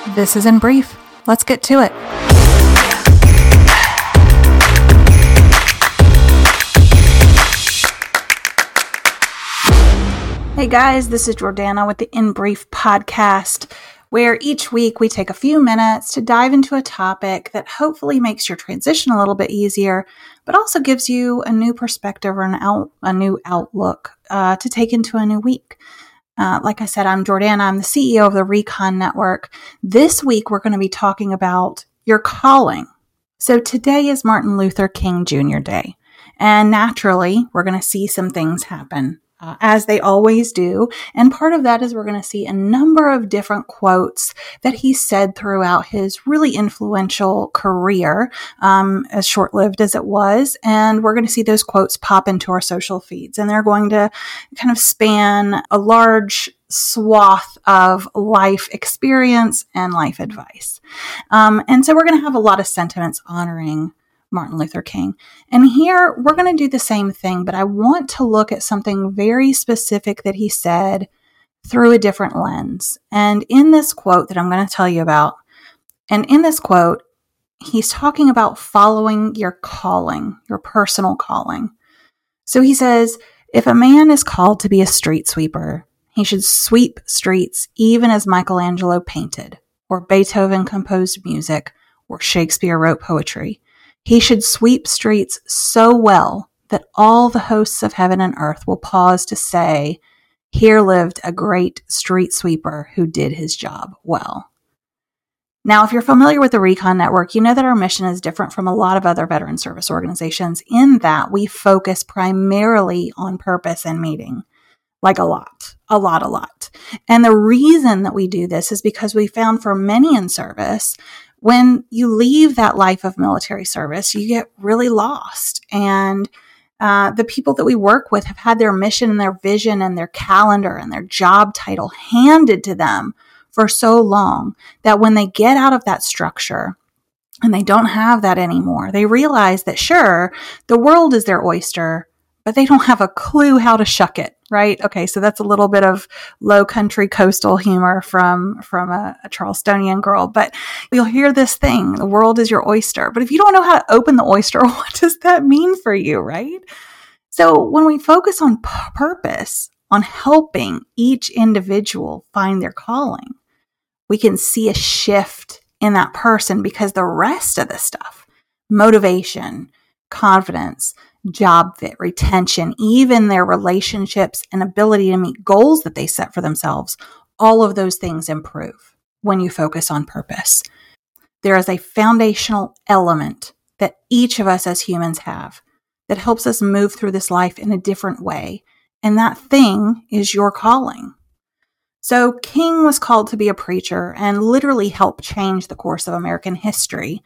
This is In Brief. Let's get to it. Hey guys, this is Jordana with the In Brief podcast, where each week we take a few minutes to dive into a topic that hopefully makes your transition a little bit easier, but also gives you a new perspective or a new outlook to take into a new week. Like I said, I'm Jordana. I'm the CEO of the Recon Network. This week, we're going to be talking about your calling. So today is Martin Luther King Jr. Day. And naturally, we're going to see some things happen, as they always do. And part of that is we're going to see a number of different quotes that he said throughout his really influential career, as short-lived as it was. And we're going to see those quotes pop into our social feeds. And they're going to kind of span a large swath of life experience and life advice. And so we're going to have a lot of sentiments honoring Martin Luther King. And here we're going to do the same thing, but I want to look at something very specific that he said through a different lens. And in this quote that I'm going to tell you about, and in this quote, he's talking about following your calling, your personal calling. So he says, if a man is called to be a street sweeper, he should sweep streets even as Michelangelo painted, or Beethoven composed music, or Shakespeare wrote poetry. He should sweep streets so well that all the hosts of heaven and earth will pause to say, here lived a great street sweeper who did his job well. Now, if you're familiar with the Recon Network, you know that our mission is different from a lot of other veteran service organizations in that we focus primarily on purpose and meaning. Like a lot. And the reason that we do this is because we found for many in service, when you leave that life of military service, you get really lost. And the people that we work with have had their mission and their vision and their calendar and their job title handed to them for so long that when they get out of that structure and they don't have that anymore, they realize that sure, the world is their oyster, but they don't have a clue how to shuck it, right? Okay, so that's a little bit of low country coastal humor from a Charlestonian girl, but you'll hear this thing, the world is your oyster. But if you don't know how to open the oyster, what does that mean for you, right? So when we focus on purpose, on helping each individual find their calling, we can see a shift in that person because the rest of the stuff, motivation, confidence, job fit, retention, even their relationships and ability to meet goals that they set for themselves, all of those things improve when you focus on purpose. There is a foundational element that each of us as humans have that helps us move through this life in a different way. And that thing is your calling. So King was called to be a preacher and literally help change the course of American history.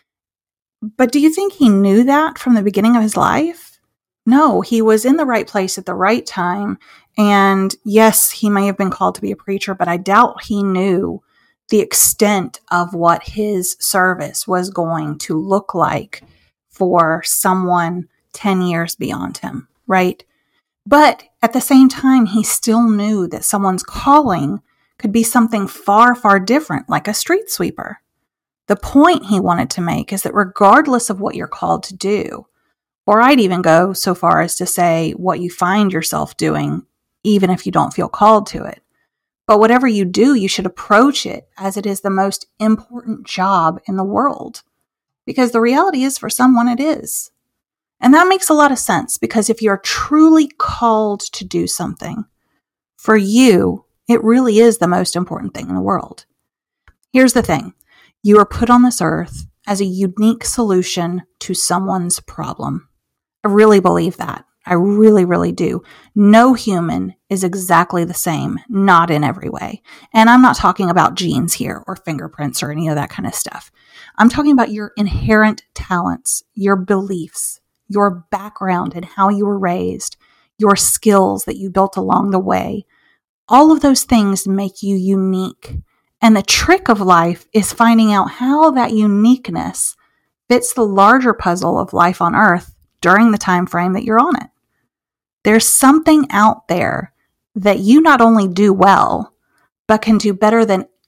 But do you think he knew that from the beginning of his life? No, he was in the right place at the right time. And yes, he may have been called to be a preacher, but I doubt he knew the extent of what his service was going to look like for someone 10 years beyond him, right? But at the same time, he still knew that someone's calling could be something far, far different, like a street sweeper. The point he wanted to make is that regardless of what you're called to do, or I'd even go so far as to say what you find yourself doing, even if you don't feel called to it, but whatever you do, you should approach it as it is the most important job in the world. Because the reality is, for someone, it is. And that makes a lot of sense, because if you're truly called to do something, for you, it really is the most important thing in the world. Here's the thing. You are put on this earth as a unique solution to someone's problem. I really believe that. I really, really do. No human is exactly the same, not in every way. And I'm not talking about genes here or fingerprints or any of that kind of stuff. I'm talking about your inherent talents, your beliefs, your background and how you were raised, your skills that you built along the way. All of those things make you unique. And the trick of life is finding out how that uniqueness fits the larger puzzle of life on Earth during the time frame that you're on it. There's something out there that you not only do well, but can do better than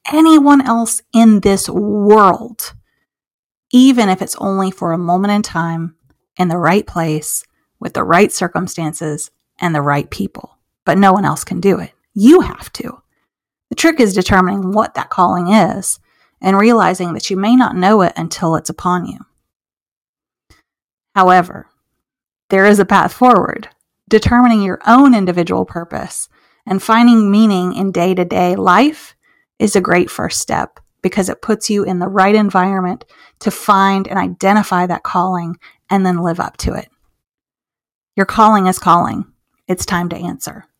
anyone else in this world, even if it's only for a moment in time, in the right place, with the right circumstances and the right people. But no one else can do it. You have to. The trick is determining what that calling is and realizing that you may not know it until it's upon you. However, there is a path forward. Determining your own individual purpose and finding meaning in day-to-day life is a great first step because it puts you in the right environment to find and identify that calling and then live up to it. Your calling is calling. It's time to answer.